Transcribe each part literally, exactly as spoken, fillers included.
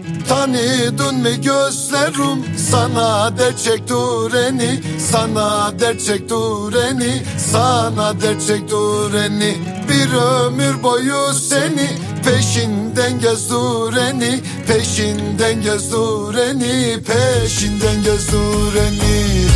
Tanıdın mı gözlerim sana dert çektireni, sana dert çektireni, sana dert çektireni. Bir ömür boyu seni peşinden gezdireni, peşinden gezdireni, peşinden gezdireni.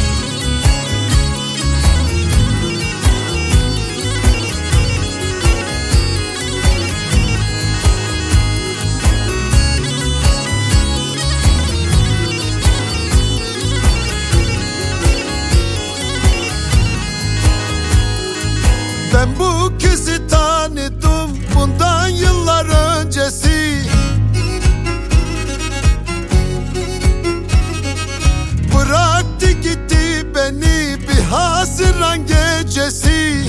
Ben bu kızı tanıdım bundan yıllar öncesi. Bıraktı gitti beni bir haziran gecesi.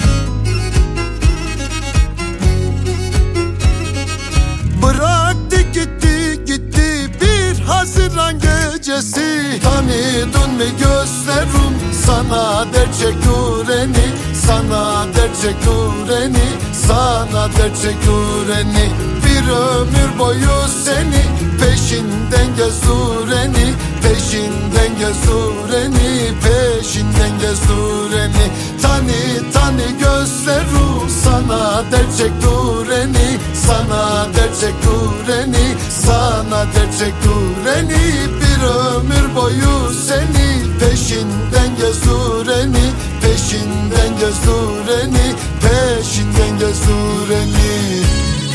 Bıraktı gitti gitti bir haziran gecesi. Tanıdın mı gözlerim sana dert çektireni, sana dert çektireni, sana dert çektireni. Bir ömür boyu seni peşinden gezdireni, peşinden gezdireni, peşinden gezdireni. Tanı tanı gözlerim sana dert çektireni, sana dert çektireni, sana dert çektireni. Bir ömür boyu seni peşinden gezdireni, peşinden gezdireni, peşinden gezdireni.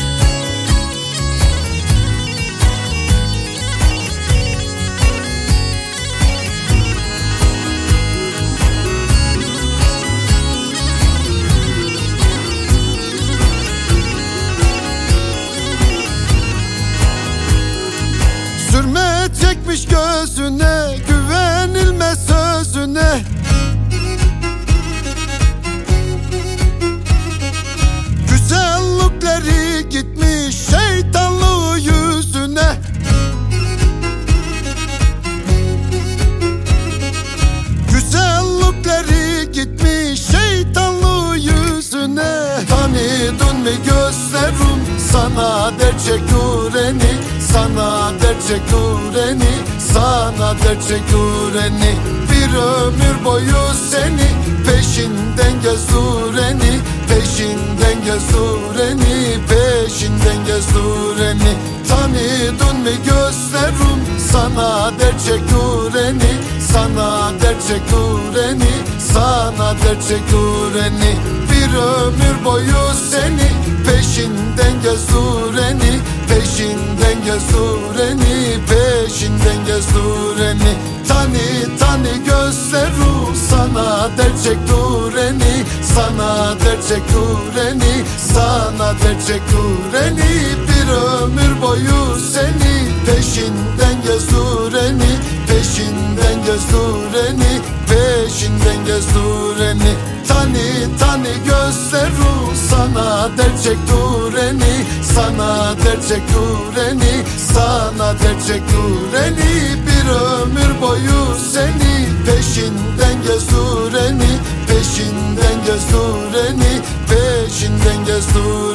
Sürme çekmiş gözüne, güvenilmez sözüne. Güzellikleri gitmiş şeytanlığı yüzüne. Güzellikleri gitmiş şeytanlığı yüzüne. Tanıdın mı gözlerim sana dert çektireni, sana dert çektireni, sana dert çektireni. Bir ömür boyu seni peşinden gezdireni, peşinden gezdireni, peşinden gezdireni. Tanıdın mı gözlerim sana dert çektireni, sana dert çektireni, sana dert çektireni. Bir ömür boyu seni peşinden gezdireni, peşinden gezdireni, peşinden gezdireni. Tanı tanı gözlerim sana dert çektireni, sana dert çektireni, sana dert çektireni. Bir ömür boyu seni peşinden gezdireni, peşinden gezdireni, peşinden gezdireni. Tanı tanı gözlerim sana dert çektireni, sana dert çektireni, sana dert çektireni. Bir ömür boyu seni peşinden gezdireni, peşinden gezdireni, peşinden gezdireni.